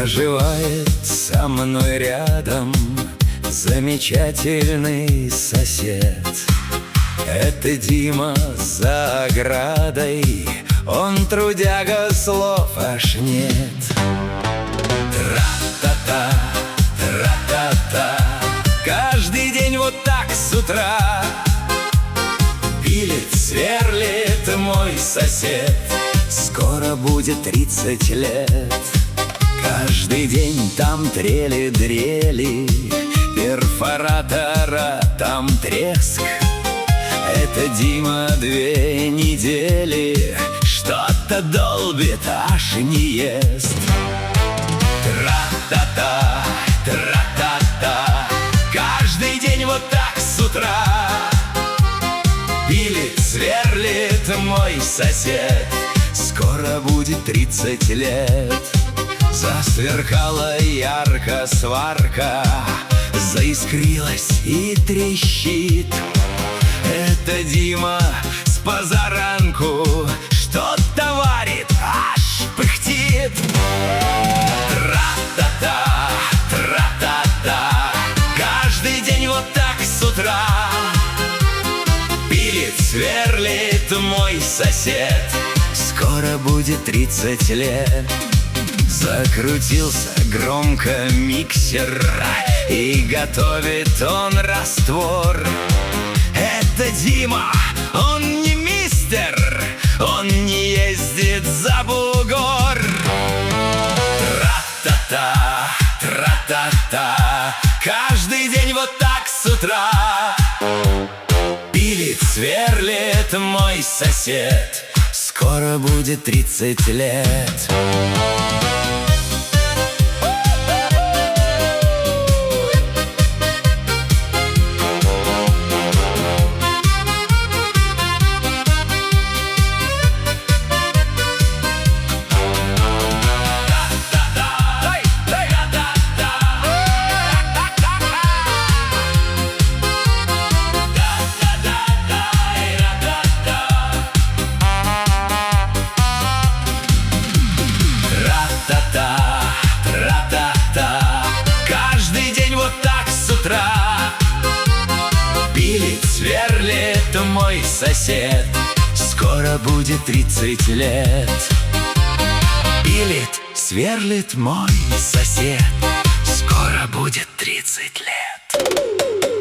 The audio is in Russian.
Проживает со мной рядом замечательный сосед. Это Дима за оградой, он трудяга, слов аж нет. Тра-та-та, тра-та-та, каждый день вот так с утра пилит, сверлит мой сосед. Скоро будет 30 лет. Каждый день там трели-дрели перфоратора, там треск. Это Дима 2 недели что-то долбит, аж не ест. Тра-та-та, тра-та-та, каждый день вот так с утра пилит, сверлит мой сосед. Скоро будет 30 лет. Засверкала ярко сварка, заискрилась и трещит. Это Дима с позаранку что-то варит, аж пыхтит. Тра-та-та, тра-та-та, каждый день вот так с утра пилит, сверлит мой сосед. Скоро будет 30 лет. Закрутился громко миксер, и готовит он раствор. Это Дима, он не мистер, он не ездит за бугор. Тра-та-та, тра-та-та, каждый день вот так с утра пилит, сверлит мой сосед. Скоро будет 30 лет. Каждый день вот так с утра пилит, сверлит мой сосед. Скоро будет 30 лет. Пилит, сверлит мой сосед. Скоро будет 30 лет.